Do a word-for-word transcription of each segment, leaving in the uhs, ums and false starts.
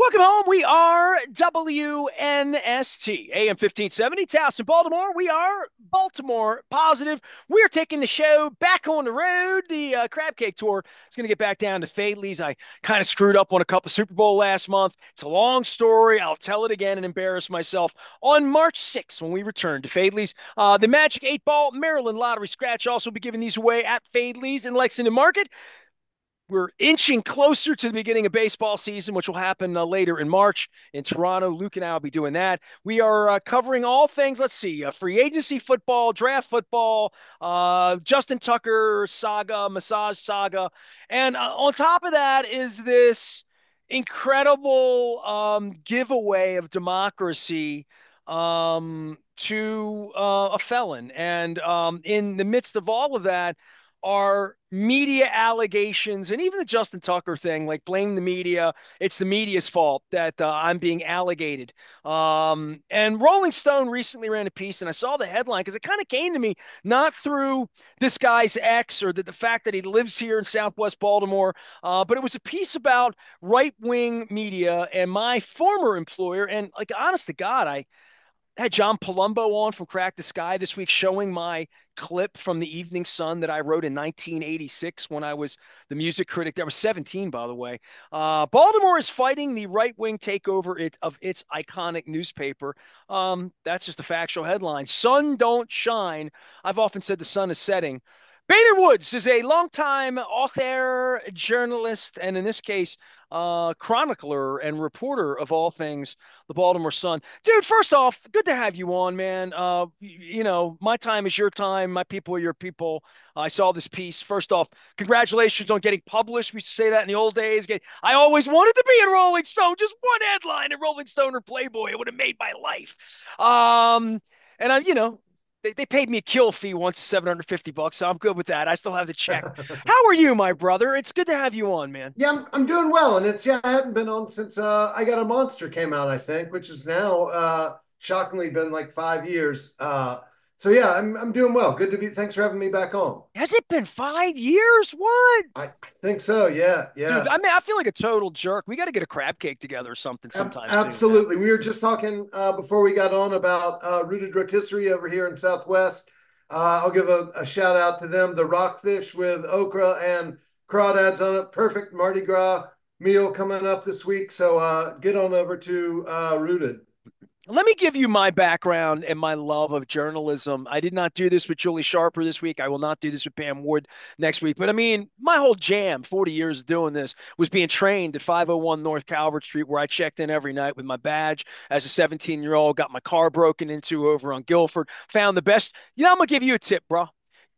Welcome home. We are W N S T, A M fifteen seventy, Towson, Baltimore. We are Baltimore positive. We're taking the show back on the road. The uh, Crab Cake Tour is going to get back down to Fadley's. I kind of screwed up on a couple of Super Bowl last month. It's a long story. I'll tell it again and embarrass myself on March sixth when we return to Fadley's. Uh, the Magic eight Ball Maryland Lottery Scratch also will be giving these away at Fadley's in Lexington Market. We're inching closer to the beginning of baseball season, which will happen uh, later in March in Toronto. Luke and I will be doing that. We are uh, covering all things. Let's see, uh, free agency football, draft football, uh, Justin Tucker saga, massage saga, and uh, on top of that is this incredible um, giveaway of democracy um, to uh, a felon. And um, in the midst of all of that, are media allegations and even the Justin Tucker thing, like blame the media. It's the media's fault that uh, I'm being allegated. Um, and Rolling Stone recently ran a piece, and I saw the headline because it kind of came to me not through this guy's ex or the, the fact that he lives here in Southwest Baltimore, uh, but it was a piece about right wing media and my former employer. And like, honest to God, I had John Palumbo on from Crack the Sky this week showing my clip from the Evening Sun that I wrote in nineteen eighty-six when I was the music critic. That was seventeen, by the way. Uh, Baltimore is fighting the right wing takeover it, of its iconic newspaper. Um, that's just a factual headline. Sun don't shine. I've often said the sun is setting. Bader Woods is a longtime author, journalist, and in this case, uh, chronicler and reporter of all things the Baltimore Sun. Dude, first off, good to have you on, man. Uh, you know, my time is your time. My people are your people. I saw this piece. First off, congratulations on getting published. We used to say that in the old days. I always wanted to be in Rolling Stone. Just one headline in Rolling Stone or Playboy. It would have made my life. Um, and I, you know, they, they paid me a kill fee once, seven hundred fifty bucks. So I'm good with that. I still have the check. How are you, my brother? It's good to have you on, man. Yeah, I'm, I'm doing well, and it's yeah, I haven't been on since uh, I Got a Monster came out, I think, which is now uh, shockingly been like five years. Uh, so yeah, I'm I'm doing well. Good to be. Thanks for having me back on. Has it been five years? What? I, I think so. Yeah, Dude, yeah. I mean, I feel like a total jerk. We got to get a crab cake together or something Ab- sometime soon, man. absolutely. We were just talking uh, before we got on about uh, Rooted Rotisserie over here in Southwest. Uh, I'll give a, a shout out to them. The rockfish with okra and crawdads on it. Perfect Mardi Gras meal coming up this week. So uh, get on over to uh, Rooted. Let me give you my background and my love of journalism. I did not do this with Julie Sharper this week. I will not do this with Pam Wood next week. But I mean, my whole jam, forty years doing this, was being trained at five oh one North Calvert Street, where I checked in every night with my badge as a seventeen year old, got my car broken into over on Guilford, found the best. You know, I'm going to give you a tip, bro.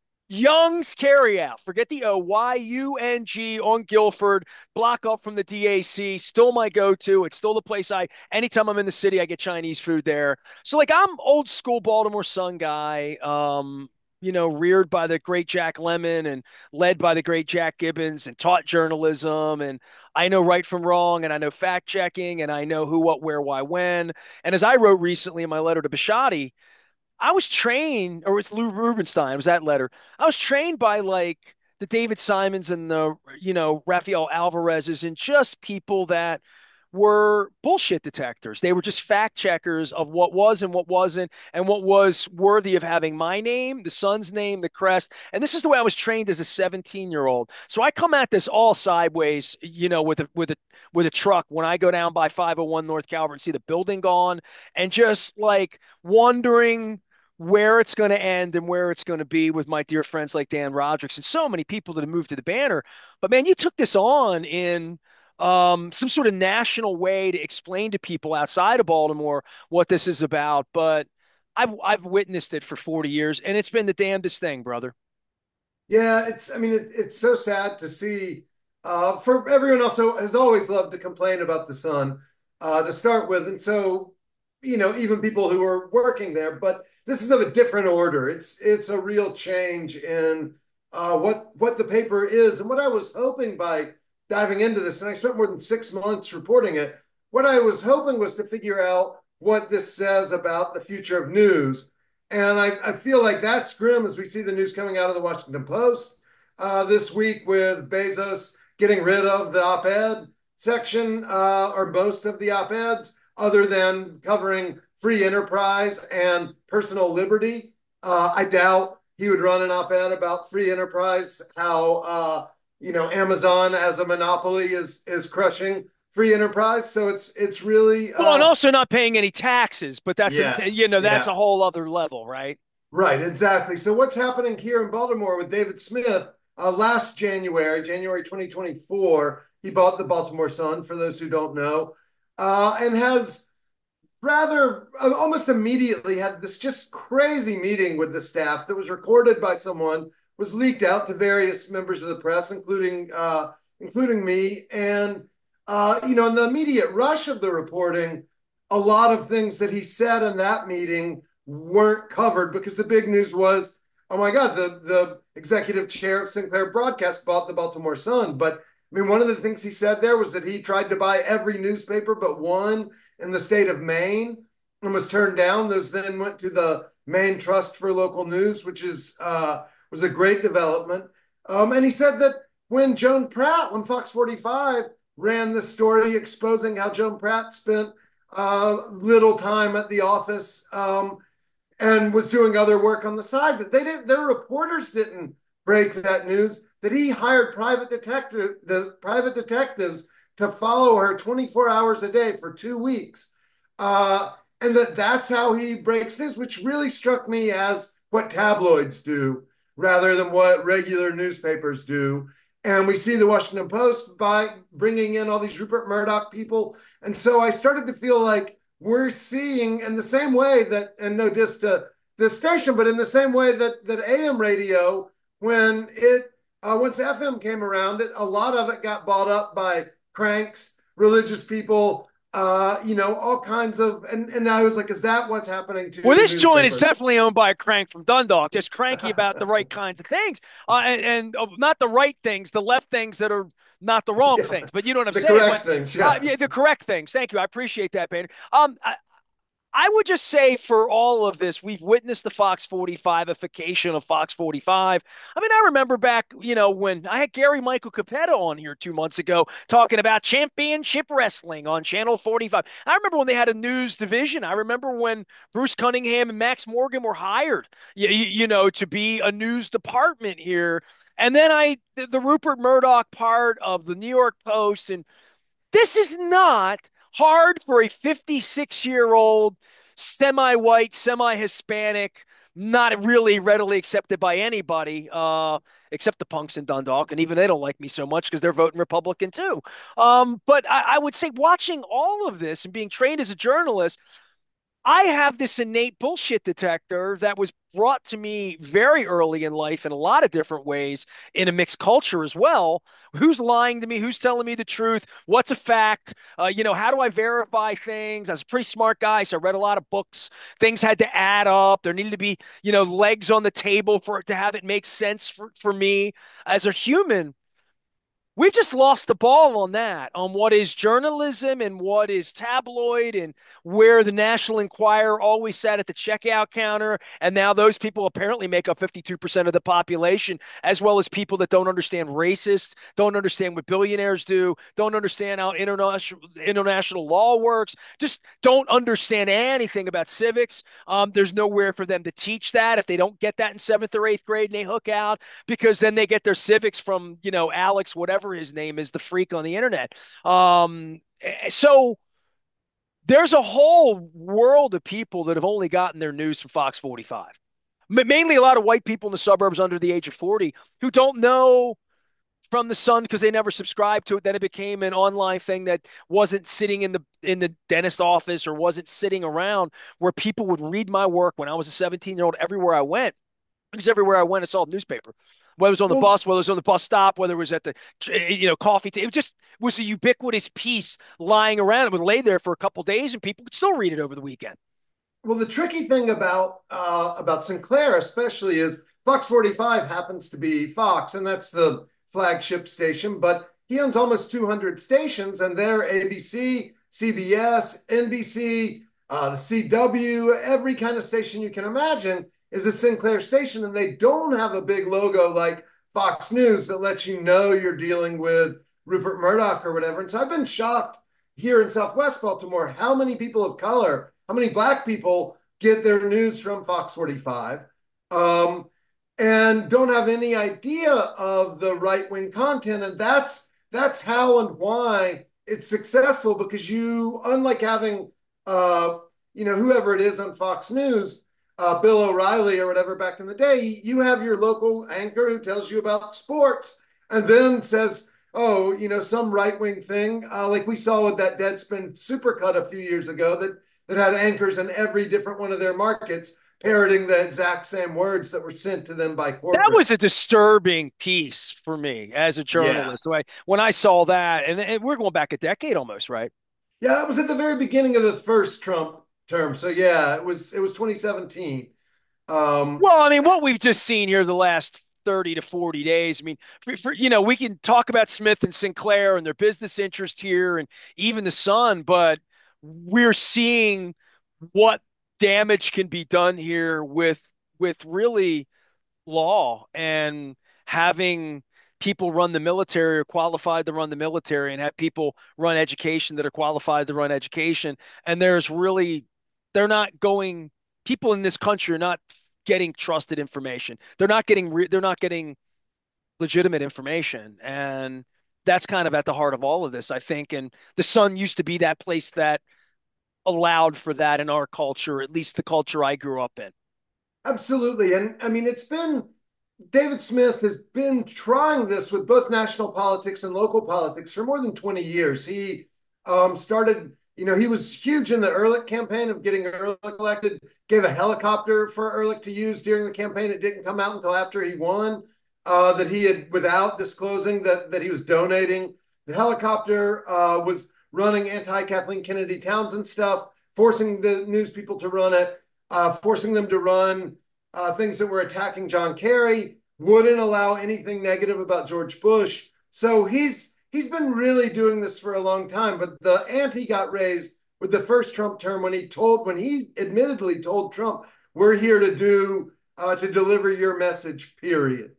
Young's Carryout. Forget the O. Y U N G on Guilford. Block up from the D A C. Still my go-to. It's still the place I, anytime I'm in the city, I get Chinese food there. So, like, I'm old school Baltimore Sun guy, um, you know, reared by the great Jack Lemmon and led by the great Jack Gibbons and taught journalism. And I know right from wrong and I know fact checking and I know who, what, where, why, when. And as I wrote recently in my letter to Bishotti, I was trained, or it's Lou Rubenstein, it was that letter. I was trained by like the David Simons and the, you know, Rafael Alvarez's and just people that were bullshit detectors. They were just fact checkers of what was and what wasn't, and what was worthy of having my name, the son's name, the crest. And this is the way I was trained as a seventeen year old. So I come at this all sideways, you know, with a with a with a truck when I go down by five oh one North Calvert and see the building gone, and just like wondering where it's going to end and where it's going to be with my dear friends like Dan Rodricks and so many people that have moved to the banner. But man, you took this on in um, some sort of national way to explain to people outside of Baltimore what this is about. But I've I've witnessed it for forty years, and it's been the damnedest thing, brother. Yeah, it's, I mean, it, it's so sad to see. Uh, for everyone else who has always loved to complain about the sun uh, to start with. And so, you know, even people who are working there, but this is of a different order. It's it's a real change in uh, what what the paper is. And what I was hoping by diving into this, and I spent more than six months reporting it, what I was hoping was to figure out what this says about the future of news. And I, I feel like that's grim as we see the news coming out of the Washington Post uh, this week with Bezos getting rid of the op ed, section uh, or most of the op-eds, other than covering free enterprise and personal liberty. Uh, I doubt he would run an op-ed about free enterprise, how uh, you know Amazon as a monopoly is is crushing free enterprise. So it's it's really Well, and uh, also not paying any taxes, but that's a yeah, you know that's yeah. a whole other level, right? Right, exactly. So what's happening here in Baltimore with David Smith? Uh, last January, January twenty twenty-four, he bought the Baltimore Sun, for those who don't know, uh, and has rather uh, almost immediately had this just crazy meeting with the staff that was recorded by someone, was leaked out to various members of the press, including uh, including me. And uh, you know, in the immediate rush of the reporting, a lot of things that he said in that meeting weren't covered because the big news was, oh my God, the the executive chair of Sinclair Broadcast bought the Baltimore Sun. But I mean, one of the things he said there was that he tried to buy every newspaper but one in the state of Maine and was turned down. Those then went to the Maine Trust for Local News, which is uh, was a great development. Um, and he said that when Joan Pratt, when Fox forty-five ran this story exposing how Joan Pratt spent uh, little time at the office um, and was doing other work on the side, that they didn't, their reporters didn't break that news, that he hired private detective, the private detectives to follow her twenty-four hours a day for two weeks. Uh, and that that's how he breaks news, which really struck me as what tabloids do rather than what regular newspapers do. And we see the Washington Post by bringing in all these Rupert Murdoch people. And so I started to feel like we're seeing in the same way that, and no diss to this station, but in the same way that, that A M radio, when it, uh, once F M came around, it, a lot of it got bought up by cranks, religious people, uh, you know, all kinds of, and, and I was like, is that what's happening Well, to this joint is newspapers? definitely owned by a crank from Dundalk, just cranky about the right kinds of things, uh, and, and uh, not the right things, the left things that are not the wrong Yeah, things. But you know what I'm the saying. correct But things. uh, Yeah. yeah, the correct things. Thank you. I appreciate that, Painter. Um, I, I would just say for all of this, we've witnessed the Fox forty-five-ification of Fox forty-five. I mean, I remember back, you know, when I had Gary Michael Capetta on here two months ago talking about championship wrestling on Channel forty-five. I remember when they had a news division. I remember when Bruce Cunningham and Max Morgan were hired, you, you know, to be a news department here. And then I, the, the Rupert Murdoch part of the New York Post, and this is not hard for a fifty-six year old, semi white, semi Hispanic, not really readily accepted by anybody, uh, except the punks in Dundalk. And even they don't like me so much because they're voting Republican too. Um, but I, I would say watching all of this and being trained as a journalist, I have this innate bullshit detector that was brought to me very early in life in a lot of different ways in a mixed culture as well. Who's lying to me? Who's telling me the truth? What's a fact? Uh, you know, how do I verify things? I was a pretty smart guy, so I read a lot of books. Things had to add up. There needed to be, you know, legs on the table for it to have it make sense for, for me as a human. We've just lost the ball on that, on what is journalism and what is tabloid, and where the National Enquirer always sat at the checkout counter. And now those people apparently make up fifty-two percent of the population, as well as people that don't understand racists, don't understand what billionaires do, don't understand how international, international law works, just don't understand anything about civics. Um, there's nowhere for them to teach that if they don't get that in seventh or eighth grade and they hook out, because then they get their civics from, you know, Alex, whatever his name is, the freak on the internet. Um, so there's a whole world of people that have only gotten their news from Fox forty-five. Mainly a lot of white people in the suburbs under the age of forty who don't know from the Sun because they never subscribed to it. Then it became an online thing that wasn't sitting in the in the dentist office or wasn't sitting around, where people would read my work when I was a seventeen year old everywhere I went, because everywhere I went, I saw a newspaper. Whether it was on the Well, bus, whether it was on the bus stop, whether it was at the, you know, coffee table, it just was a ubiquitous piece lying around. It would lay there for a couple of days, and people could still read it over the weekend. well, the tricky thing about uh, about Sinclair, especially, is Fox forty-five happens to be Fox, and that's the flagship station. But he owns almost two hundred stations, and they're A B C, C B S, N B C, uh, the C W, every kind of station you can imagine is a Sinclair station, and they don't have a big logo like Fox News that lets you know you're dealing with Rupert Murdoch or whatever. And so I've been shocked here in Southwest Baltimore how many people of color, how many black people get their news from Fox forty-five. Um, and don't have any idea of the right wing content. And that's that's how and why it's successful, because you, unlike having uh, you know, whoever it is on Fox News, uh, Bill O'Reilly or whatever back in the day, you have your local anchor who tells you about sports and then says, oh, you know, some right wing thing, uh, like we saw with that Deadspin Supercut a few years ago that that had anchors in every different one of their markets parroting the exact same words that were sent to them by That corporate. was a disturbing piece for me as a Yeah. journalist. So I, when I saw that, and, and we're going back a decade almost, right? Yeah, it was at the very beginning of the first Trump term. So yeah, it was it was twenty seventeen. Um, Well, I mean, what we've just seen here the last thirty to forty days. I mean, for, for, you know, we can talk about Smith and Sinclair and their business interest here and even the Sun, but we're seeing what damage can be done here with with really law and having people run the military or qualified to run the military and have people run education that are qualified to run education. And there's really, they're not going, people in this country are not getting trusted information. They're not getting, re, they're not getting legitimate information. And that's kind of at the heart of all of this, I think. And the Sun used to be that place that allowed for that in our culture, at least the culture I grew up in. Absolutely. And I mean, it's been, David Smith has been trying this with both national politics and local politics for more than twenty years. He um, started, you know, he was huge in the Ehrlich campaign of getting Ehrlich elected, gave a helicopter for Ehrlich to use during the campaign. It didn't come out until after he won, uh, that he had, without disclosing that, that he was donating. The helicopter uh, was running anti Kathleen Kennedy Townsend stuff, forcing the news people to run it, uh, forcing them to run uh, things that were attacking John Kerry, wouldn't allow anything negative about George Bush. So he's he's been really doing this for a long time. But the ante got raised with the first Trump term when he told when he admittedly told Trump, "We're here to do uh, to deliver your message." Period.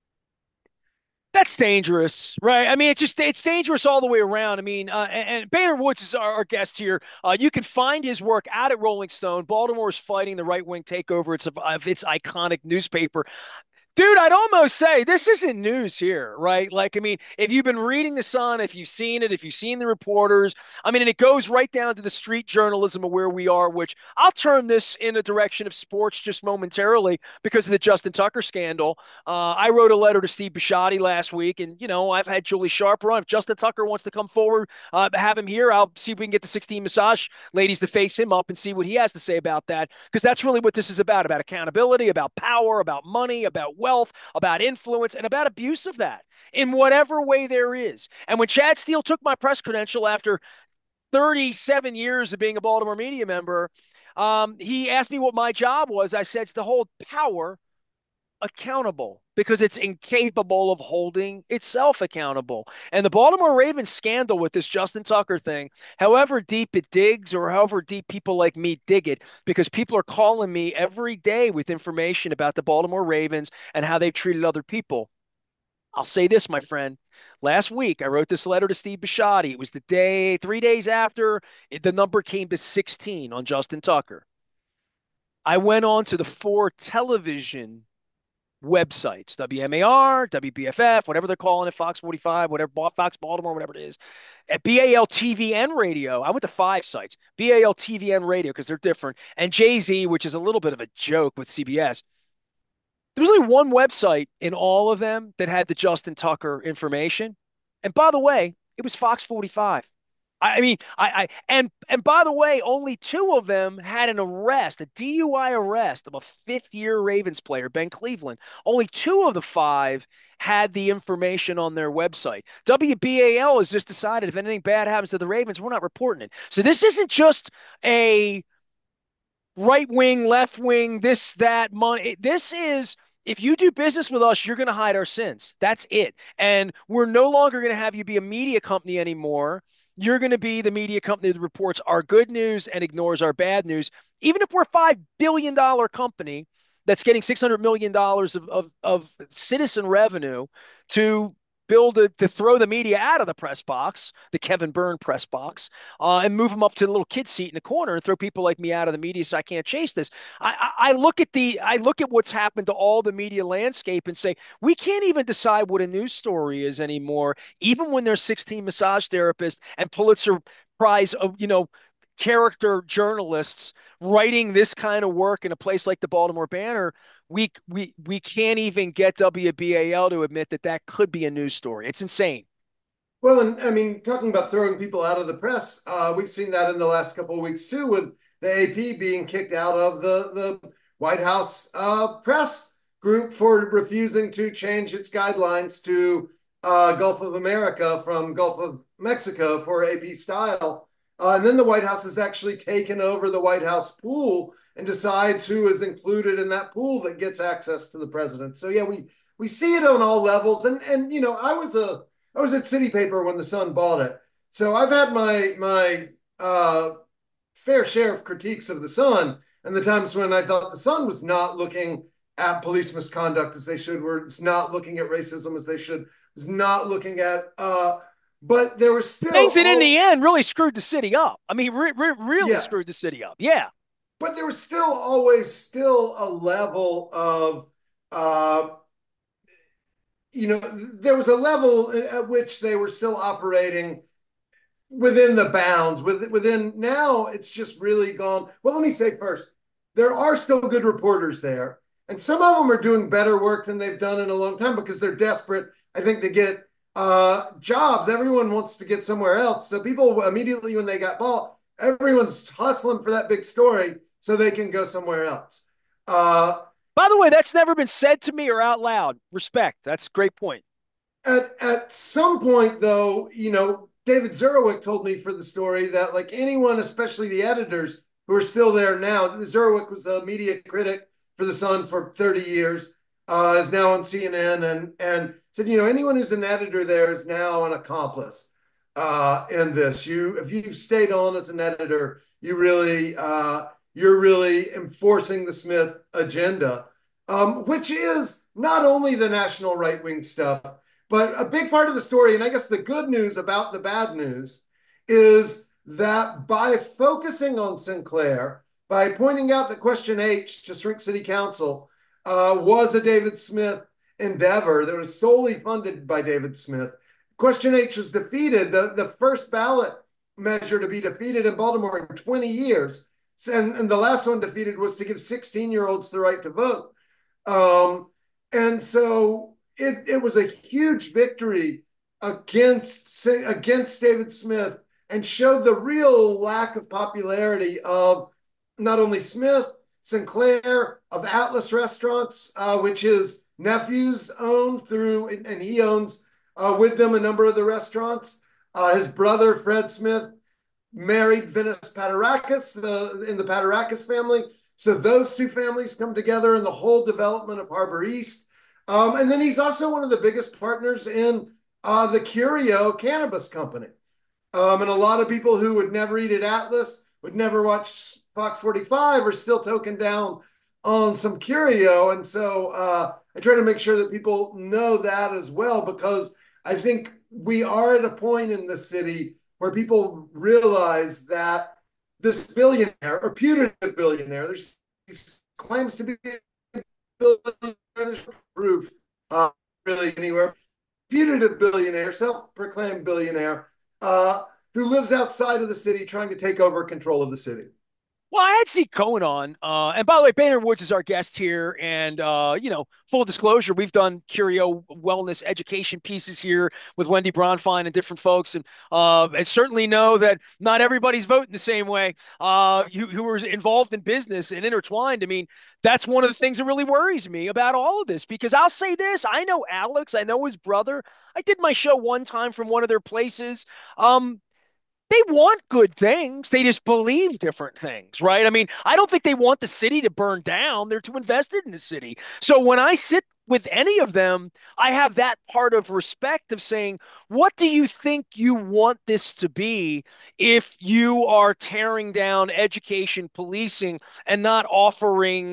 That's dangerous, right? I mean, it's just it's dangerous all the way around. I mean, uh, and, and Boehner Woods is our, our guest here. Uh, you can find his work out at Rolling Stone. Baltimore is fighting the right wing takeover it's of, of its iconic newspaper. Dude, I'd almost say this isn't news here, right? Like, I mean, if you've been reading The Sun, if you've seen it, if you've seen the reporters, I mean, and it goes right down to the street journalism of where we are, which I'll turn this in the direction of sports just momentarily because of the Justin Tucker scandal. Uh, I wrote a letter to Steve Bisciotti last week, and, you know, I've had Julie Sharp on. If Justin Tucker wants to come forward, uh, have him here, I'll see if we can get the sixteen Massage ladies to face him up and see what he has to say about that, because that's really what this is about, about accountability, about power, about money, about wealth, about influence, and about abuse of that in whatever way there is. And when Chad Steele took my press credential after thirty-seven years of being a Baltimore media member, um, he asked me what my job was. I said it's to hold power accountable because it's incapable of holding itself accountable. And the Baltimore Ravens scandal with this Justin Tucker thing, however deep it digs or however deep people like me dig it, because people are calling me every day with information about the Baltimore Ravens and how they've treated other people. I'll say this, my friend. Last week, I wrote this letter to Steve Bisciotti. It was the day, three days after it, the number came to sixteen on Justin Tucker. I went on to the four television websites, W M A R, W B F F, whatever they're calling it, Fox forty-five, whatever, Fox Baltimore, whatever it is, at B A L T V and radio. I went to five sites, B A L T V and radio, because they're different, and Jay Z, which is a little bit of a joke with C B S. There was only one website in all of them that had the Justin Tucker information. And by the way, it was Fox forty-five. I mean, I, I and and by the way, only two of them had an arrest, a D U I arrest of a fifth-year Ravens player, Ben Cleveland. Only two of the five had the information on their website. W B A L has just decided if anything bad happens to the Ravens, we're not reporting it. So this isn't just a right wing, left wing, this, that, money. This is, if you do business with us, you're going to hide our sins. That's it. And we're no longer going to have you be a media company anymore. You're going to be the media company that reports our good news and ignores our bad news. Even if we're a five billion dollars company that's getting six hundred million dollars of, of, of citizen revenue to bill to, to throw the media out of the press box, the Kevin Byrne press box, uh, and move them up to the little kid seat in the corner and throw people like me out of the media so I can't chase this. I, I, I look at the I look at what's happened to all the media landscape and say we can't even decide what a news story is anymore, even when there's sixteen massage therapists and Pulitzer Prize of you know character journalists writing this kind of work in a place like the Baltimore Banner. We we we can't even get W B A L to admit that that could be a news story. It's insane. Well, and I mean, talking about throwing people out of the press, uh, we've seen that in the last couple of weeks too, with the A P being kicked out of the the White House uh, press group for refusing to change its guidelines to uh, Gulf of America from Gulf of Mexico for A P style. Uh, and then the White House has actually taken over the White House pool and decides who is included in that pool that gets access to the president. So yeah, we we see it on all levels. And and you know, I was a I was at City Paper when the Sun bought it, so I've had my my uh, fair share of critiques of the Sun, and the times when I thought the Sun was not looking at police misconduct as they should, was not looking at racism as they should, was not looking at. Uh, but there was still Things that in the all, end really screwed the city up. I mean, re- re- really yeah, screwed the city up. Yeah. but there was still always still a level of uh, you know, there was a level at which they were still operating within the bounds. With within now, it's just really gone. Well, let me say first, there are still good reporters there, and some of them are doing better work than they've done in a long time because they're desperate. I think to get uh, jobs. Everyone wants to get somewhere else, so people immediately when they got bought, everyone's hustling for that big story so they can go somewhere else. Uh, By the way, that's never been said to me or out loud. Respect. That's a great point. at at some point though, you know, David Zurwick told me for the story that like anyone, especially the editors who are still there now, Zurwick was a media critic for the Sun for thirty years, uh, is now on C N N, and and said, you know, anyone who's an editor there is now an accomplice uh, in this. You, if you've stayed on as an editor, you really uh, you're really enforcing the Smith agenda, um, which is not only the national right wing stuff, but a big part of the story, and I guess the good news about the bad news, is that by focusing on Sinclair, by pointing out that Question H to shrink city council uh, was a David Smith endeavor that was solely funded by David Smith. Question H was defeated, the, the first ballot measure to be defeated in Baltimore in twenty years. And, and the last one defeated was to give sixteen year olds the right to vote. Um, and so it, it was a huge victory against, against David Smith and showed the real lack of popularity of not only Smith, Sinclair, of Atlas Restaurants, uh, which his nephews own through, and he owns uh, with them a number of the restaurants. Uh, his brother, Fred Smith, married Venice Paterakis the, in the Paterakis family. So those two families come together in the whole development of Harbor East. Um, and then he's also one of the biggest partners in uh, the Curio Cannabis Company. Um, and a lot of people who would never eat at Atlas, would never watch Fox forty-five, are still token down on some Curio. And so uh, I try to make sure that people know that as well, because I think we are at a point in the city where people realize that this billionaire or putative billionaire, there's claims to be a billionaire, there's proof uh, really anywhere, putative billionaire, self-proclaimed billionaire, uh, who lives outside of the city trying to take over control of the city. Well, I had Zeke Cohen on. Uh, and by the way, Banner Woods is our guest here. And, uh, you know, full disclosure, we've done Curio wellness education pieces here with Wendy Bronfine and different folks. And, uh, and certainly know that not everybody's voting the same way. Uh, you, who are involved in business and intertwined. I mean, that's one of the things that really worries me about all of this, because I'll say this. I know Alex. I know his brother. I did my show one time from one of their places. Um, they want good things. They just believe different things, right? I mean, I don't think they want the city to burn down. They're too invested in the city. So when I sit with any of them, I have that part of respect of saying, what do you think you want this to be if you are tearing down education, policing, and not offering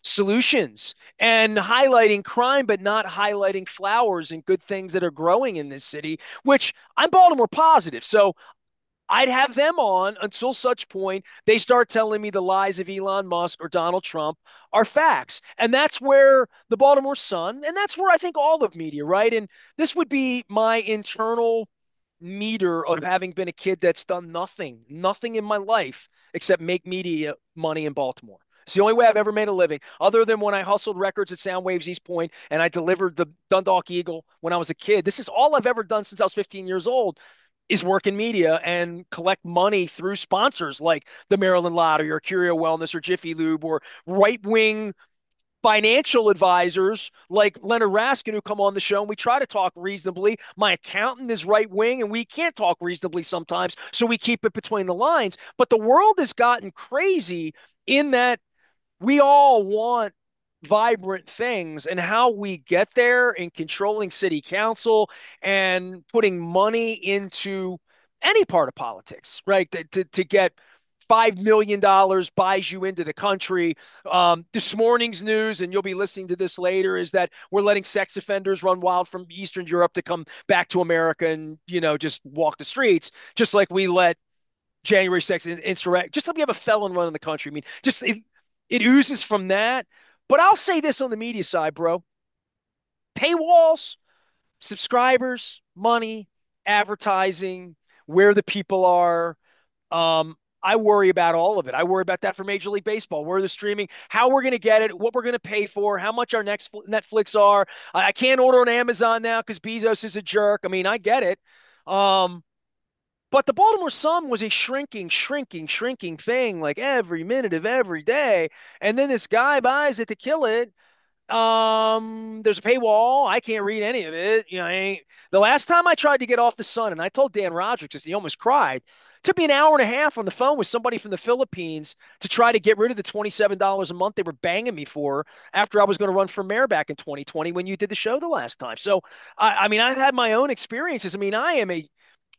solutions and highlighting crime, but not highlighting flowers and good things that are growing in this city, which I'm Baltimore positive. So I'd have them on until such point they start telling me the lies of Elon Musk or Donald Trump are facts. And that's where the Baltimore Sun, and that's where I think all of media, right? And this would be my internal meter of having been a kid that's done nothing, nothing in my life except make media money in Baltimore. It's the only way I've ever made a living, other than when I hustled records at Soundwaves East Point and I delivered the Dundalk Eagle when I was a kid. This is all I've ever done since I was fifteen years old is work in media and collect money through sponsors like the Maryland Lottery or Curio Wellness or Jiffy Lube or right wing financial advisors like Leonard Raskin who come on the show and we try to talk reasonably. My accountant is right wing and we can't talk reasonably sometimes, so we keep it between the lines. But the world has gotten crazy in that we all want vibrant things, and how we get there in controlling city council and putting money into any part of politics, right? To, to, to get five million dollars buys you into the country. Um, this morning's news, and you'll be listening to this later, is that we're letting sex offenders run wild from Eastern Europe to come back to America and, you know, just walk the streets, just like we let January sixth insurrect, just like we have a felon run in the country. I mean, just it, it oozes from that. But I'll say this on the media side, bro. Paywalls, subscribers, money, advertising, where the people are. Um, I worry about all of it. I worry about that for Major League Baseball, where the streaming, how we're going to get it, what we're going to pay for, how much our next Netflix are. I can't order on Amazon now because Bezos is a jerk. I mean, I get it. Um, but the Baltimore Sun was a shrinking, shrinking, shrinking thing like every minute of every day. And then this guy buys it to kill it. Um, there's a paywall. I can't read any of it. You know, I ain't, the last time I tried to get off the Sun, and I told Dan Rogers because he almost cried. It took me an hour and a half on the phone with somebody from the Philippines to try to get rid of the twenty-seven dollars a month they were banging me for after I was going to run for mayor back in twenty twenty when you did the show the last time. So, I, I mean, I've had my own experiences. I mean, I am a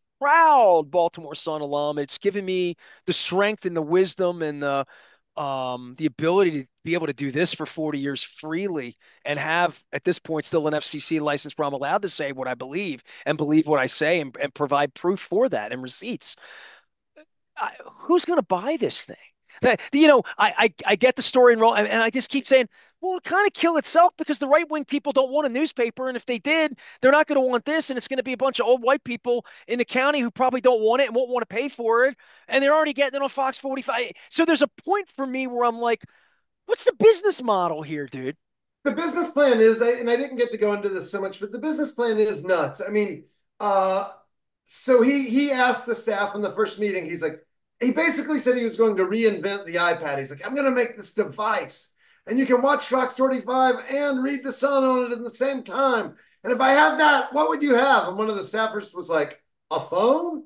proud Baltimore Sun alum. It's given me the strength and the wisdom and the um, the ability to be able to do this for forty years freely and have at this point still an F C C license where I'm allowed to say what I believe and believe what I say and, and provide proof for that and receipts. I, who's going to buy this thing? That, you know, I, I I get the story and roll, and, and I just keep saying, well, it kind of kill itself because the right wing people don't want a newspaper, and if they did, they're not going to want this, and it's going to be a bunch of old white people in the county who probably don't want it and won't want to pay for it, and they're already getting it on Fox forty-five. So there's a point for me where I'm like, what's the business model here, dude? The business plan is, and I didn't get to go into this so much, but the business plan is nuts. I mean, uh, so he he asked the staff in the first meeting. He's like, he basically said he was going to reinvent the iPad. He's like, I'm going to make this device, and you can watch Fox forty-five and read the Sun on it at the same time. And if I have that, what would you have? And one of the staffers was like, a phone.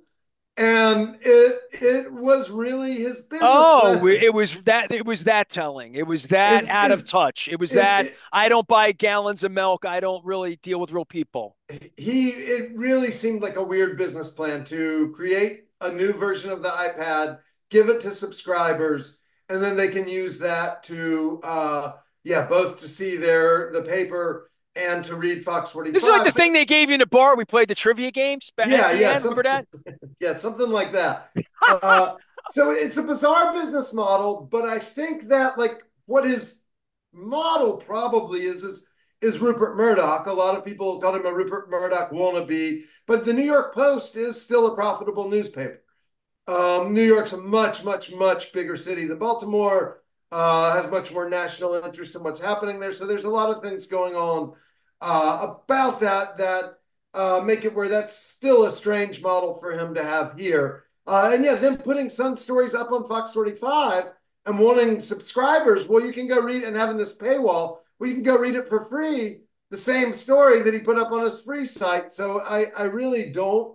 And it it was really his business Oh, plan. it was that it was that telling. It was that Is out of is touch. It was it, that it, I don't buy gallons of milk. I don't really deal with real people. he it really seemed like a weird business plan to create a new version of the iPad, give it to subscribers, and then they can use that to uh yeah, both to see their the paper and to read Fox This is like the forty-five. But thing they gave you in the bar. We played the trivia games at yeah, the yeah, end. Remember some that? yeah, something like that. Uh so it's a bizarre business model, but I think that like what his model probably is is is Rupert Murdoch. A lot of people call him a Rupert Murdoch wannabe, but the New York Post is still a profitable newspaper. Um, New York's a much, much, much bigger city than Baltimore, uh, has much more national interest in what's happening there. So there's a lot of things going on uh, about that that uh, make it where that's still a strange model for him to have here. Uh, and yeah, then putting Sun Stories up on Fox forty-five and wanting subscribers, well, you can go read and having this paywall, well, you can go read it for free, the same story that he put up on his free site. So I, I really don't.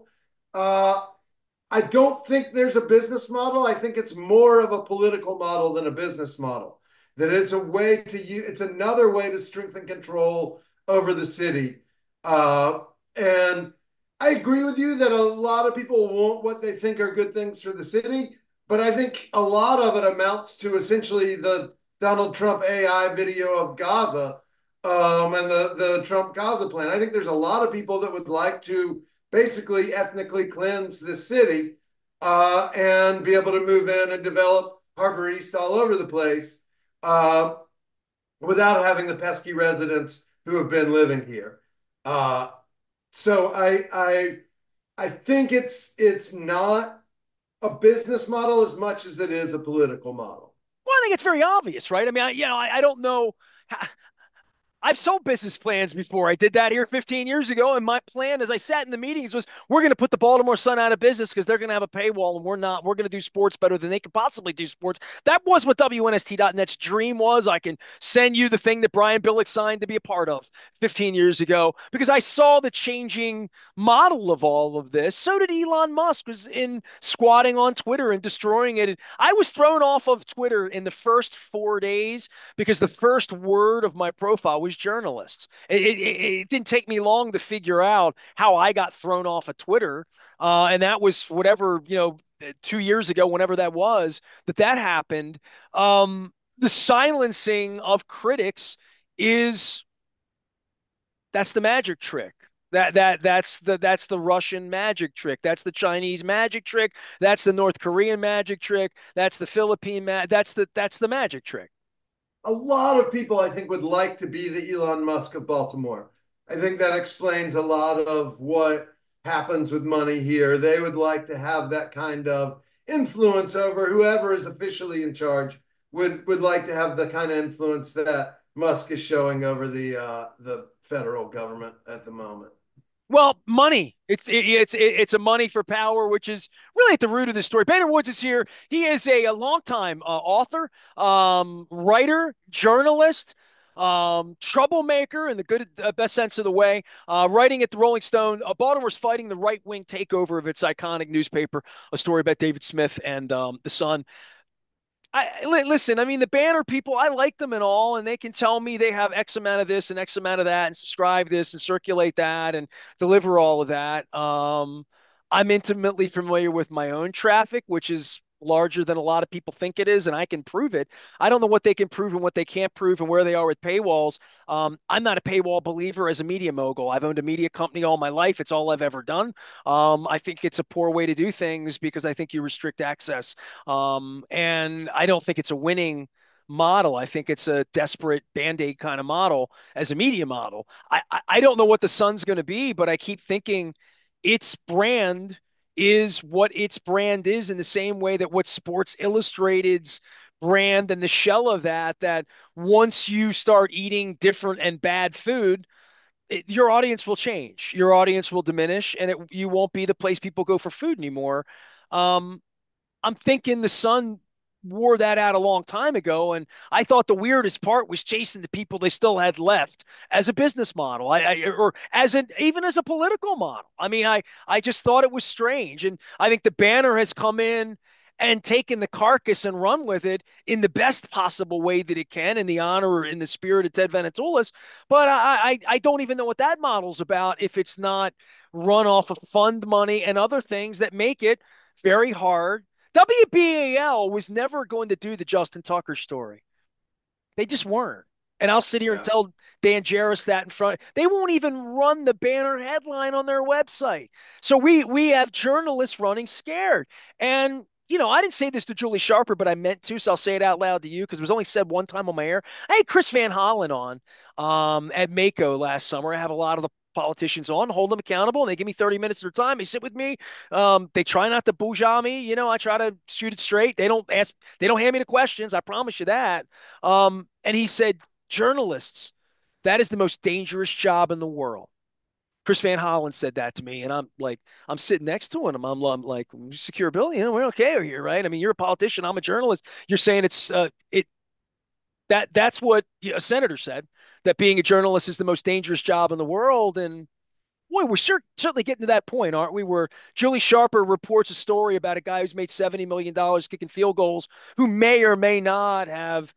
Uh, I don't think there's a business model. I think it's more of a political model than a business model. That it's a way to use, it's another way to strengthen control over the city. Uh, and I agree with you that a lot of people want what they think are good things for the city, but I think a lot of it amounts to essentially the Donald Trump A I video of Gaza um, and the, the Trump Gaza plan. I think there's a lot of people that would like to basically ethnically cleanse the city uh, and be able to move in and develop Harbor East all over the place uh, without having the pesky residents who have been living here. Uh, so I I I think it's it's not a business model as much as it is a political model. Well, I think it's very obvious, right? I mean, I, you know, I, I don't know. I've sold business plans before. I did that here fifteen years ago. And my plan, as I sat in the meetings, was we're going to put the Baltimore Sun out of business because they're going to have a paywall and we're not. We're going to do sports better than they could possibly do sports. That was what W N S T dot net's dream was. I can send you the thing that Brian Billick signed to be a part of fifteen years ago because I saw the changing model of all of this. So did Elon Musk was in squatting on Twitter and destroying it. I was thrown off of Twitter in the first four days because the first word of my profile was journalists. It, it, it didn't take me long to figure out how I got thrown off of Twitter. Uh, and that was whatever, you know, two years ago, whenever that was, that that happened. Um, the silencing of critics is that's the magic trick. That that that's the that's the Russian magic trick. That's the Chinese magic trick. That's the North Korean magic trick. That's the Philippine ma- that's the that's the magic trick. A lot of people, I think, would like to be the Elon Musk of Baltimore. I think that explains a lot of what happens with money here. They would like to have that kind of influence over whoever is officially in charge. Would would like to have the kind of influence that Musk is showing over the uh, the federal government at the moment. Well, money. It's it, it's it, it's a money for power, which is really at the root of the story. Banner Woods is here. He is a, a longtime uh, author, um, writer, journalist, um, troublemaker in the good, uh, best sense of the way. Uh, writing at the Rolling Stone, uh, Baltimore's fighting the right wing takeover of its iconic newspaper. A story about David Smith and um, the Sun. I listen. I mean, the Banner people, I like them and all, and they can tell me they have X amount of this and X amount of that, and subscribe this and circulate that and deliver all of that. Um, I'm intimately familiar with my own traffic, which is larger than a lot of people think it is, and I can prove it. I don't know what they can prove and what they can't prove and where they are with paywalls. Um, I'm not a paywall believer as a media mogul. I've owned a media company all my life. It's all I've ever done. Um, I think it's a poor way to do things because I think you restrict access. Um, and I don't think it's a winning model. I think it's a desperate band-aid kind of model as a media model. I, I, I don't know what the Sun's going to be, but I keep thinking its brand is what its brand is in the same way that what Sports Illustrated's brand and the shell of that, that once you start eating different and bad food, it, your audience will change. Your audience will diminish, and it, you won't be the place people go for food anymore. Um, I'm thinking the Sun wore that out a long time ago, and I thought the weirdest part was chasing the people they still had left as a business model, I, I or as an even as a political model. I mean, I I just thought it was strange, and I think the Banner has come in and taken the carcass and run with it in the best possible way that it can, in the honor or in the spirit of Ted Venetoulas. But I I, I don't even know what that model's about if it's not run off of fund money and other things that make it very hard. W B A L was never going to do the Justin Tucker story. They just weren't. And I'll sit here and Yeah. tell Dan Jarris that in front. They won't even run the Banner headline on their website. So we we have journalists running scared. And you know, I didn't say this to Julie Sharper, but I meant to, so I'll say it out loud to you because it was only said one time on my air. I had Chris Van Hollen on um, at Mako last summer. I have a lot of the politicians on, hold them accountable, and they give me thirty minutes of their time. They sit with me. Um, they try not to bourgeois me. You know, I try to shoot it straight. They don't ask, they don't hand me the questions. I promise you that. Um, and he said, journalists, that is the most dangerous job in the world. Chris Van Hollen said that to me, and I'm like, I'm sitting next to him. I'm, I'm like, secure Bill, you know, we're okay here, right? I mean, you're a politician, I'm a journalist. You're saying it's uh, it that that's what a senator said, that being a journalist is the most dangerous job in the world, and boy, we're sure, certainly getting to that point, aren't we? Where Julie Sharper reports a story about a guy who's made seventy million dollars kicking field goals, who may or may not have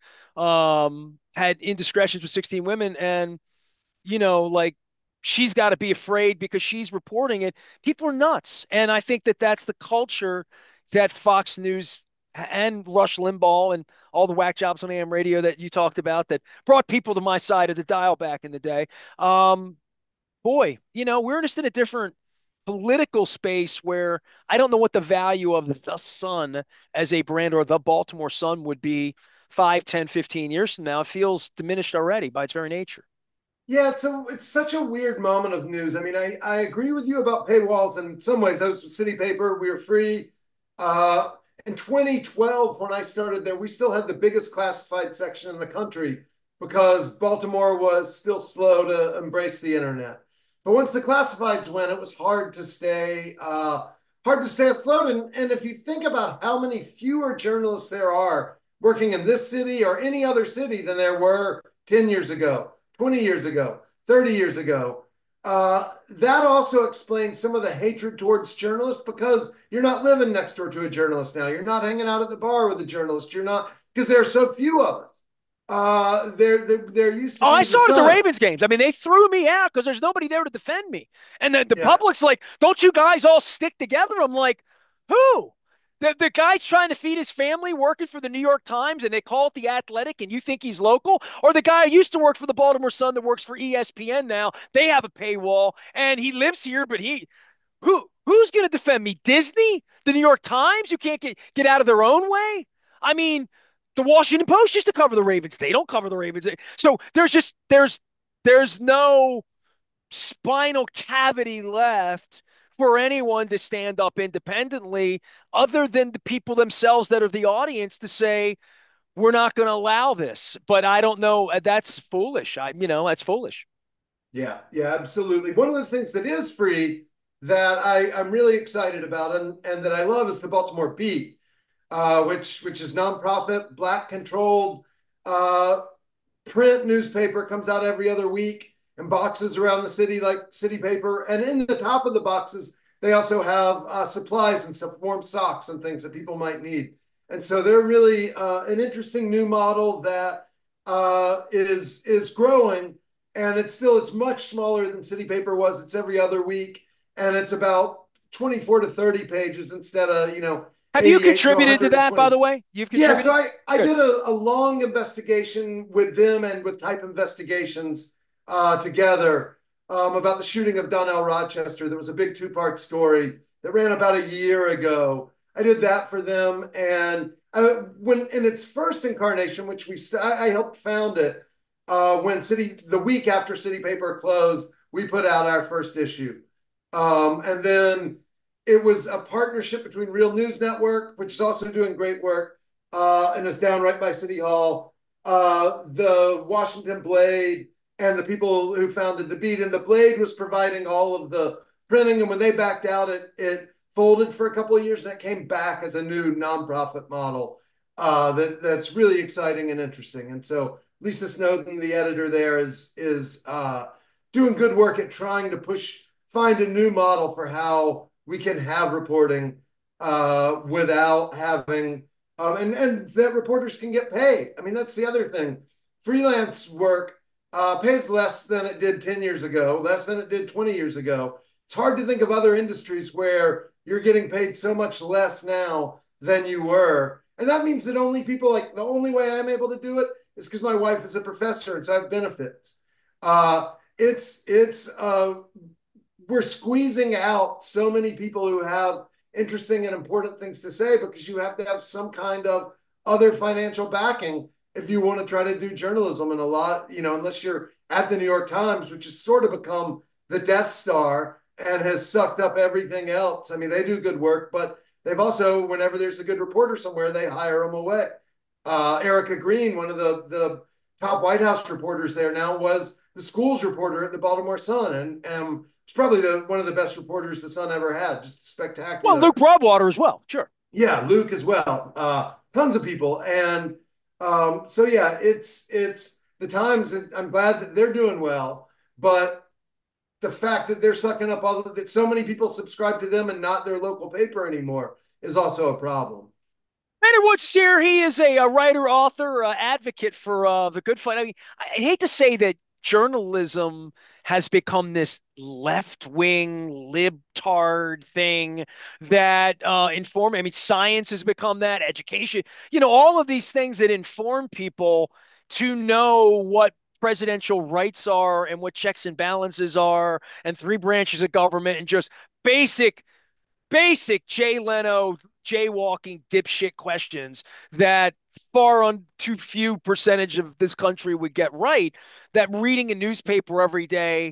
um, had indiscretions with sixteen women. And, you know, like she's got to be afraid because she's reporting it. People are nuts. And I think that that's the culture that Fox News and Rush Limbaugh and all the whack jobs on A M radio that you talked about that brought people to my side of the dial back in the day. Um, boy, you know, we're just in a different political space where I don't know what the value of the, the Sun as a brand or the Baltimore Sun would be five, ten, fifteen years from now. It feels diminished already by its very nature. Yeah, it's a it's such a weird moment of news. I mean, I, I agree with you about paywalls in some ways. I was with City Paper, we were free. Uh, in twenty twelve, when I started there, we still had the biggest classified section in the country because Baltimore was still slow to embrace the internet. But once the classifieds went, it was hard to stay uh, hard to stay afloat. And, and if you think about how many fewer journalists there are working in this city or any other city than there were ten years ago, twenty years ago, thirty years ago. Uh, that also explains some of the hatred towards journalists because you're not living next door to a journalist now. You're not hanging out at the bar with a journalist. You're not, because there are so few of us. Uh, there, there, there used to Oh, I be the saw it at the Sun. Ravens games. I mean, they threw me out because there's nobody there to defend me. And the, the Yeah, public's like, don't you guys all stick together? I'm like, who? The, the guy's trying to feed his family working for the New York Times and they call it the Athletic and you think he's local? Or the guy who used to work for the Baltimore Sun that works for E S P N now, they have a paywall and he lives here, but he who who's going to defend me? Disney? The New York Times? You can't get get out of their own way? I mean, the Washington Post used to cover the Ravens. They don't cover the Ravens. So there's just there's there's no spinal cavity left for anyone to stand up independently other than the people themselves that are the audience to say we're not going to allow this. But I don't know. That's foolish. I you know that's foolish. yeah, yeah, absolutely. One of the things that is free that I, I'm really excited about and, and that I love is the Baltimore Beat, uh, which which is nonprofit, black controlled, uh, print newspaper, comes out every other week in boxes around the city like City Paper. And in the top of the boxes, they also have uh, supplies and some warm socks and things that people might need. And so they're really uh, an interesting new model that uh, is is growing, and it's still it's much smaller than City Paper was. It's every other week, and it's about twenty-four to thirty pages instead of you know Have you eighty-eight to contributed to that, by one hundred twenty. the way? You've Yeah, so contributed? I, I Good. did a, a long investigation with them and with Type Investigations uh, together um, about the shooting of Donnell Rochester. There was a big two part story that ran about a year ago. I did that for them, and I, when in its first incarnation, which we st- I helped found it, uh, when City the week after City Paper closed, we put out our first issue, um, and then it was a partnership between Real News Network, which is also doing great work, uh, and is down right by City Hall, uh, the Washington Blade, and the people who founded the Beat. And the Blade was providing all of the printing. And when they backed out, it it folded for a couple of years, and it came back as a new nonprofit model uh, that that's really exciting and interesting. And so Lisa Snowden, the editor there, is is uh, doing good work at trying to push find a new model for how we can have reporting uh, without having um, and and that reporters can get paid. I mean, that's the other thing. Freelance work uh, pays less than it did ten years ago, less than it did twenty years ago. It's hard to think of other industries where you're getting paid so much less now than you were. And that means that only people like the only way I'm able to do it is because my wife is a professor and so I have benefits. Uh, it's it's uh, we're squeezing out so many people who have interesting and important things to say because you have to have some kind of other financial backing if you want to try to do journalism. And a lot, you know, unless you're at the New York Times, which has sort of become the Death Star and has sucked up everything else. I mean, they do good work, but they've also, whenever there's a good reporter somewhere, they hire them away. Uh, Erica Green, one of the, the top White House reporters there now, was the schools reporter at the Baltimore Sun, and um, it's probably the one of the best reporters the Sun ever had. Just Well, Luke spectacular. Broadwater as well. Sure. Yeah, Luke as well. Uh, tons of people, and um, so yeah, it's it's the Times. I'm glad that they're doing well, but the fact that they're sucking up all of, that so many people subscribe to them and not their local paper anymore is also a problem. Leonard Woods here. He is a, a writer, author, uh, advocate for uh, the good fight. I mean, I hate to say that journalism has become this left-wing libtard thing that uh, inform. I mean, science has become that. Education, you know, all of these things that inform people to know what presidential rights are and what checks and balances are, and three branches of government, and just basic basic Jay Leno jaywalking dipshit questions that far on too few percentage of this country would get right. That reading a newspaper every day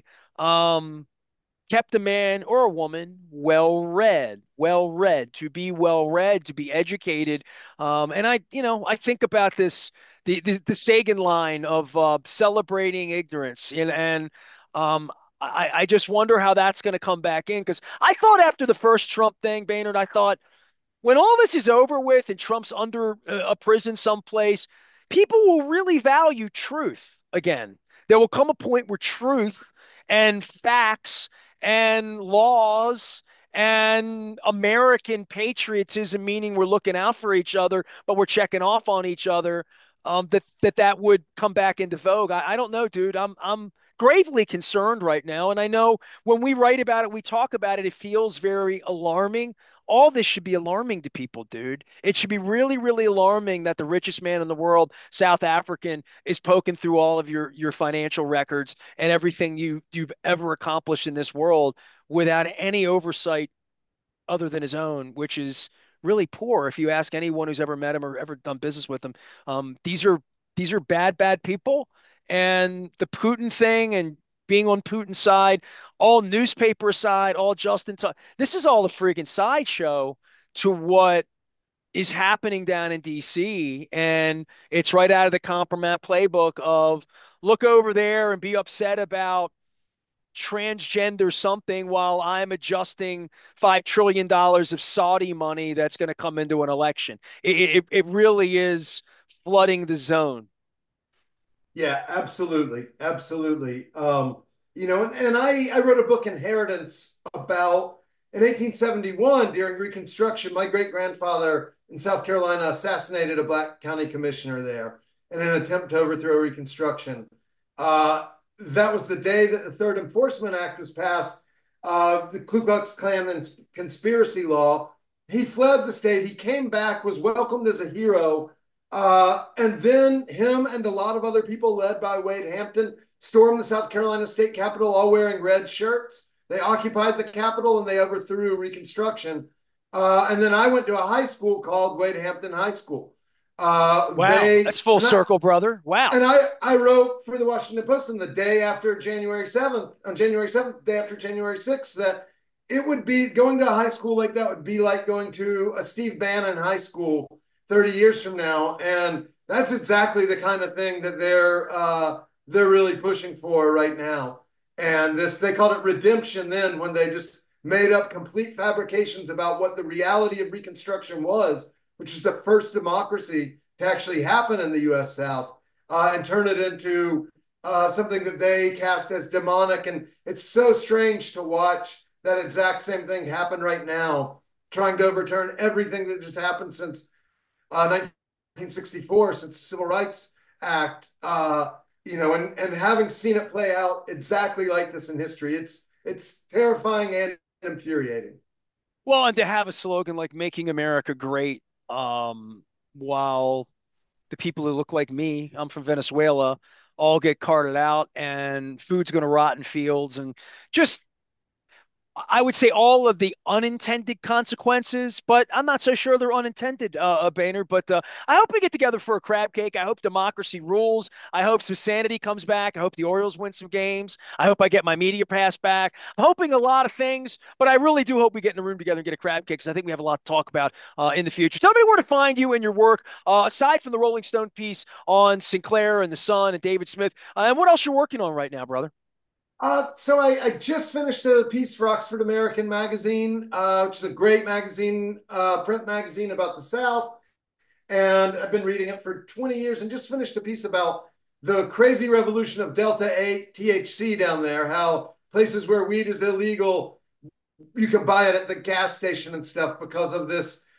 um, kept a man or a woman well read, well read, to be well read, to be educated. Um, and I, you know, I think about this the the, the Sagan line of uh, celebrating ignorance, and and um, I, I just wonder how that's going to come back in because I thought after the first Trump thing, Boehnert, I thought when all this is over with and Trump's under a prison someplace, people will really value truth again. There will come a point where truth and facts and laws and American patriotism, meaning we're looking out for each other, but we're checking off on each other, um, that that that would come back into vogue. I, I don't know, dude. I'm I'm gravely concerned right now, and I know when we write about it, we talk about it. It feels very alarming. All this should be alarming to people, dude. It should be really, really alarming that the richest man in the world, South African, is poking through all of your your financial records and everything you you've ever accomplished in this world without any oversight other than his own, which is really poor. If you ask anyone who's ever met him or ever done business with him, um, these are these are bad, bad people. And the Putin thing and being on Putin's side, all newspaper side, all Justin. T- this is all a freaking sideshow to what is happening down in D C. And it's right out of the compromat playbook of look over there and be upset about transgender something while I'm adjusting five trillion dollars of Saudi money that's going to come into an election. It, it, it really is flooding the zone. Yeah, absolutely. Absolutely. Um, you know, and, and I, I wrote a book, Inheritance, about in eighteen seventy-one during Reconstruction, my great grandfather in South Carolina assassinated a black county commissioner there in an attempt to overthrow Reconstruction. Uh, that was the day that the Third Enforcement Act was passed, uh, the Ku Klux Klan and conspiracy law. He fled the state. He came back, was welcomed as a hero, uh, and then him and a lot of other people, led by Wade Hampton, stormed the South Carolina State Capitol, all wearing red shirts. They occupied the Capitol and they overthrew Reconstruction. Uh, and then I went to a high school called Wade Hampton High School. Uh, Wow, they that's full and I, circle, brother. Wow. and I, I wrote for the Washington Post on the day after January seventh, on January seventh, day after January sixth, that it would be going to a high school like that would be like going to a Steve Bannon high school thirty years from now. And that's exactly the kind of thing that they're uh, they're really pushing for right now. And this, they called it redemption then, when they just made up complete fabrications about what the reality of Reconstruction was, which is the first democracy to actually happen in the U S South, uh, and turn it into uh, something that they cast as demonic. And it's so strange to watch that exact same thing happen right now, trying to overturn everything that just happened since uh, nineteen sixty-four, since the Civil Rights Act, uh, you know, and, and having seen it play out exactly like this in history, it's it's terrifying and infuriating. Well, and to have a slogan like "Making America Great," um, while the people who look like me, I'm from Venezuela, all get carted out, and food's going to rot in fields, and just I would say all of the unintended consequences, but I'm not so sure they're unintended, uh, uh, Boehner. But uh, I hope we get together for a crab cake. I hope democracy rules. I hope some sanity comes back. I hope the Orioles win some games. I hope I get my media pass back. I'm hoping a lot of things, but I really do hope we get in a room together and get a crab cake because I think we have a lot to talk about uh, in the future. Tell me where to find you and your work, uh, aside from the Rolling Stone piece on Sinclair and the Sun and David Smith. Uh, and what else you're working on right now, brother? Uh, so I, I just finished a piece for Oxford American Magazine, uh, which is a great magazine, uh, print magazine about the South. And I've been reading it for twenty years, and just finished a piece about the crazy revolution of Delta eight T H C down there, how places where weed is illegal, you can buy it at the gas station and stuff because of this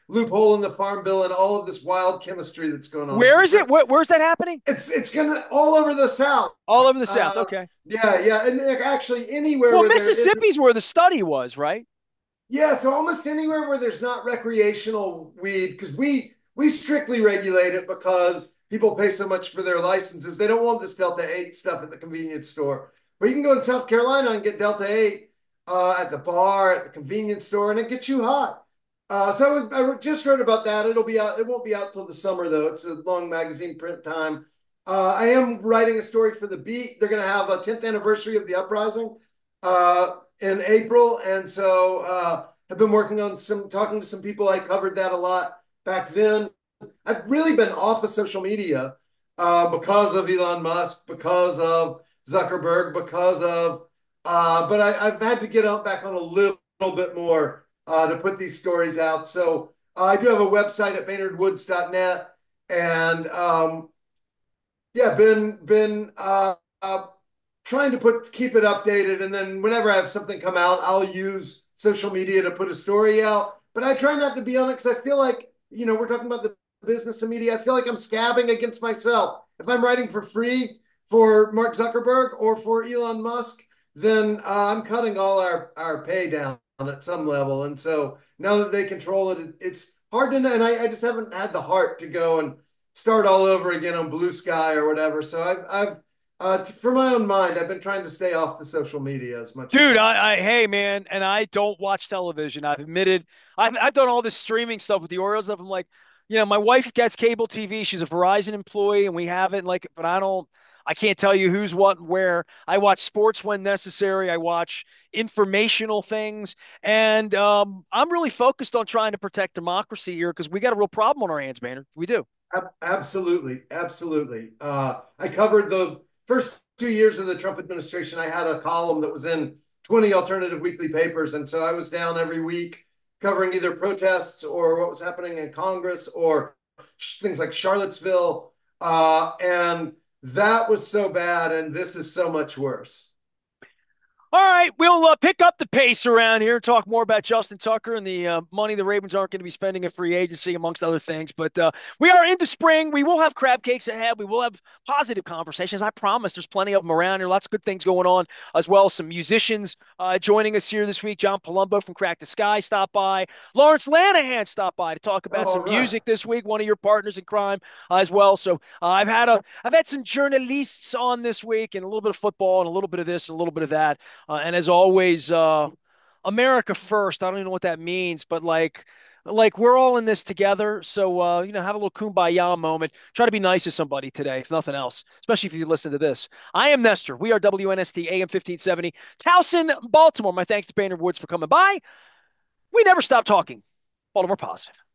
loophole in the farm bill and all of this wild chemistry that's going on. It's Where a is great, it? Where, where's that happening? it's it's gonna all over the South. All over the South. Uh, Okay. yeah, yeah, and actually anywhere Well, where there isn't. Mississippi's where the study was, right? Yeah, so almost anywhere where there's not recreational weed, because we we strictly regulate it because people pay so much for their licenses. They don't want this Delta eight stuff at the convenience store. But you can go in South Carolina and get Delta eight uh, at the bar, at the convenience store, and it gets you hot. Uh, so I just wrote about that. It'll be out. It won't be out till the summer though. It's a long magazine print time. Uh, I am writing a story for the Beat. They're going to have a tenth anniversary of the uprising. Uh, in April, and so uh, I've been working on some talking to some people. I covered that a lot back then. I've really been off of social media uh, because of Elon Musk, because of Zuckerberg, because of uh, but I, I've had to get out back on a little, little bit more uh, to put these stories out. So uh, I do have a website at baynard woods dot net, and um, yeah, been been uh, uh, trying to put keep it updated, and then whenever I have something come out, I'll use social media to put a story out. But I try not to be on it because I feel like, you know, we're talking about the business of media. I feel like I'm scabbing against myself. If I'm writing for free for Mark Zuckerberg or for Elon Musk, then uh, I'm cutting all our our pay down at some level. And so now that they control it, it's hard to know. And I, I just haven't had the heart to go and start all over again on Blue Sky or whatever. So I've I've uh, for my own mind, I've been trying to stay off the social media as much as Dude, possible. I, I hey man, and I don't watch television. I've admitted I've I've done all this streaming stuff with the Orioles stuff. I'm like, you know, my wife gets cable T V. She's a Verizon employee, and we have it. Like, but I don't. I can't tell you who's what and where. I watch sports when necessary. I watch informational things, and um, I'm really focused on trying to protect democracy here because we got a real problem on our hands, man. We do. Absolutely, absolutely. Uh, I covered the first two years of the Trump administration. I had a column that was in twenty alternative weekly papers, and so I was down every week covering either protests or what was happening in Congress or things like Charlottesville. Uh, and that was so bad, and this is so much worse. All right, we'll uh, pick up the pace around here and talk more about Justin Tucker and the uh, money the Ravens aren't going to be spending in free agency, amongst other things. But uh, we are into spring. We will have crab cakes ahead. We will have positive conversations. I promise there's plenty of them around here. Lots of good things going on as well. Some musicians uh, joining us here this week. John Palumbo from Crack the Sky stopped by. Lawrence Lanahan stopped by to talk about All some right. music this week, one of your partners in crime uh, as well. So uh, I've had a I've had some journalists on this week and a little bit of football and a little bit of this and a little bit of that. Uh, and as always, uh, America first. I don't even know what that means, but like, like we're all in this together. So, uh, you know, have a little kumbaya moment. Try to be nice to somebody today, if nothing else, especially if you listen to this. I am Nestor. We are W N S T A M fifteen seventy, Towson, Baltimore. My thanks to Baynard Woods for coming by. We never stop talking. Baltimore Positive.